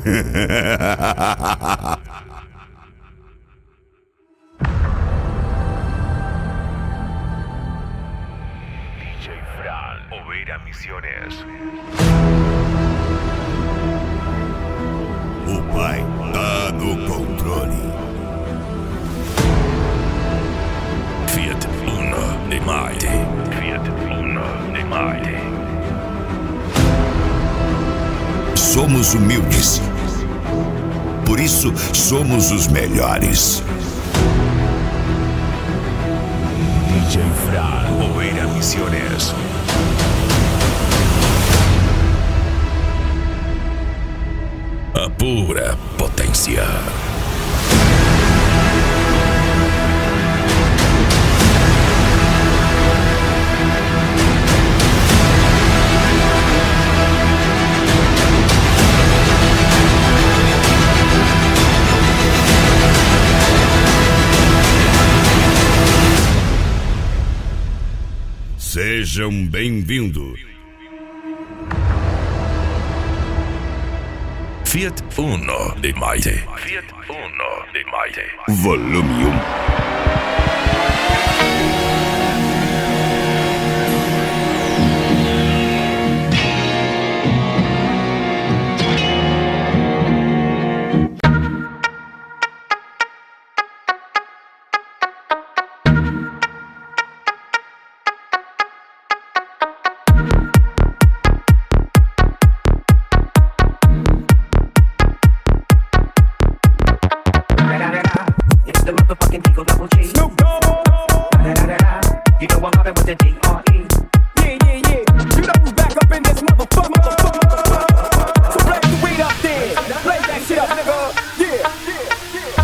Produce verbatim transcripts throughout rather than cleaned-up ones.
D J Fran, Oveira Misiones. O pai tá no controle. Fiat Uno de Maite. Fiat Uno de Maite. Somos humildes. Por isso, somos os melhores. D J Fran, Oveira Misiones. A pura potência. Sejam bem-vindos. Fiat Uno de Maite. Fiat Uno de Maite. Volume um. It's the motherfucking Eagle Double G. Snoop Dogg. Da da da da. You know I'm mobbing with the D R E. Yeah, yeah, yeah. You know who's back up in this motherfucker. motherfucker. So play the weed up there. Play that shit up, nigga. Yeah, yeah, yeah.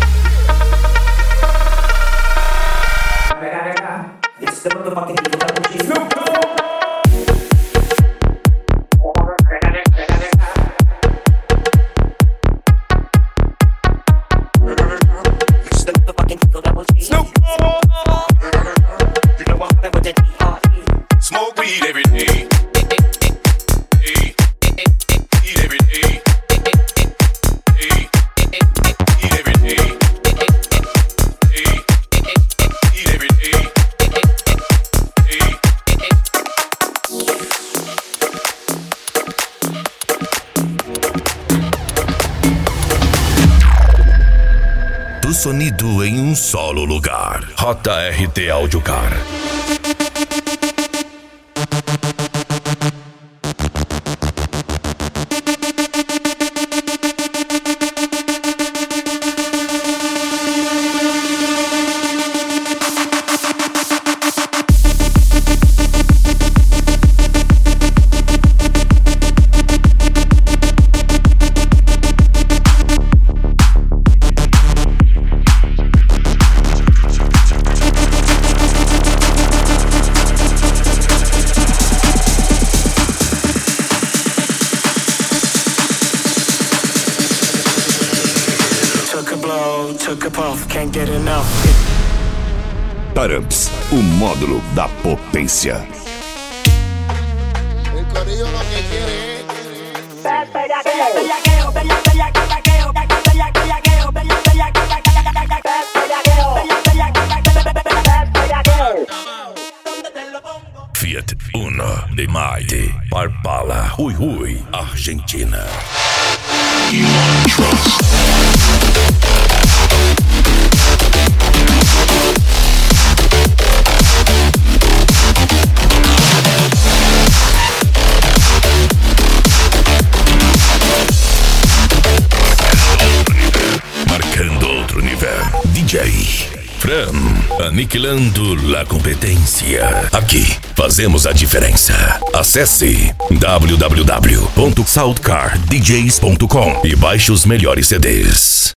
Da da da da. It's the motherfucking Eagle Double G. Snoop Dogg. Snoop Dogg. You know I'm with the D R E. Smoke weed every day. Hey. Eat every day. Hey. Eat every day. Hey. Eat every day. Hey. Do sonido em um solo lugar. J R T Audiocar. Took a puff, can't get enough. Taramps, o módulo da potência. El corillo lo que quiere Fiat Uno de Maite. Parpala, Ui Ui, Argentina. Marcando outro nível. D J Fran, aniquilando a competência. Aqui fazemos a diferença. Acesse w w w ponto soundcar d js ponto com e baixe os melhores C Ds.